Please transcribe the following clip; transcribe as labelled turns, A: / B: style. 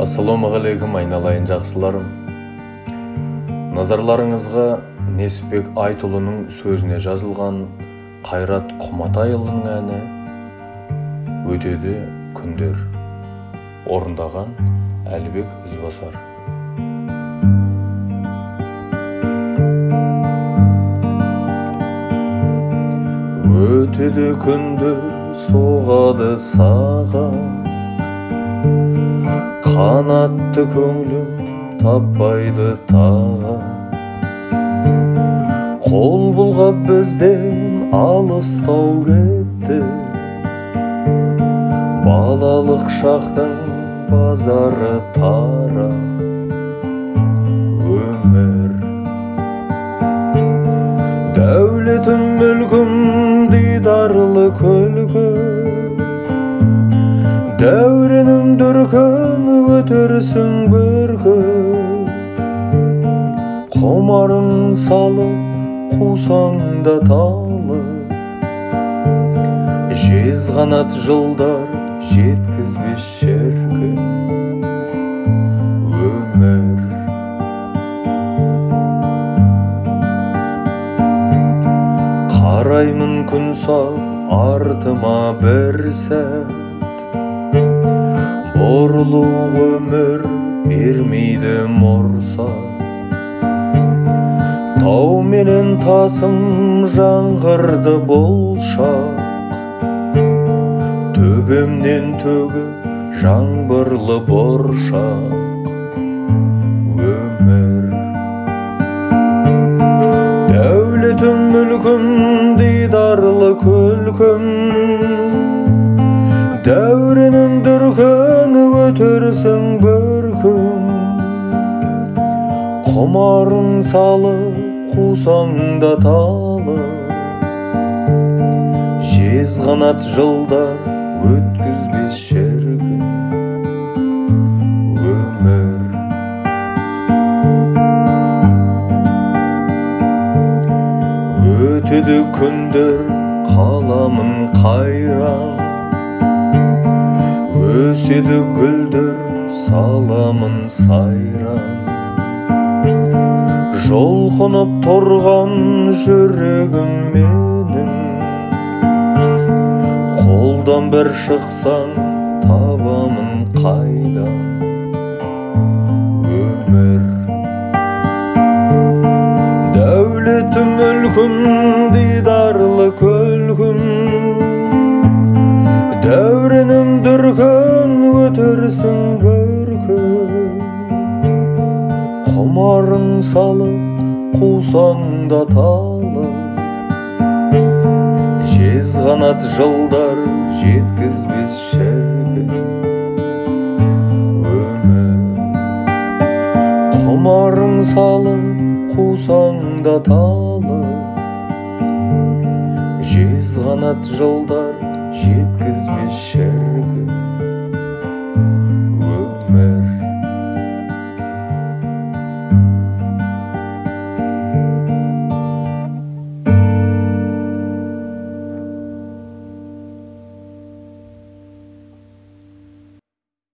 A: Ассалаумағалейкум айналайын жақсыларым. Назарларыңызға Несіпбек Айтұлының сөзіне жазылған Қайрат Құматайұлының әні «Өтеді күндер». Орындаған Әлібек Ізбасар. Өтеді күндер, соғады сағат, қанатты көңлім таппайды тағат. Қол бұлғап бізден алыстау кетті, балалық шақтың базары тара. Өмір дәулетім мүлкім дидарлы күлкі, дәуреnim дүркін өтерсің бір күн. Құмарың салып қусаң да талып, жезғанат жылдар жеткізбес шіркін. Өмір қараймын күн сап артыма бір сәт, бұрылу өмір бермейді мұрсат. Тау менен тасым жаңғырды бұл шақ, төбемнен төгіп жаңбырлы бұршақ. Өмір дәулетім мүлкім дидарлы күлкім, дәуреnim дүркін өтерсің бір күн. Құмарың салып қусаң да талып, жезғанат жылдар өткізбес шіркін. Өмір өтеді күндер, қаламын қайран, өседі гүлдер, саламын сайран. Жолқынып тұрған жүрегім менің, қолдан бір шықсаң табамын қайдан. Өмір дәулетім мүлкім дидарлы күлкім, дәуреnim дүркін өтерсің бір күн. Құмарың салып қусаң да талып, жезғанат жылдар жеткізбес шіркін. Өмір құмарың салып қусаң да талып, жезғанат жылдар жеткізбес шіркін.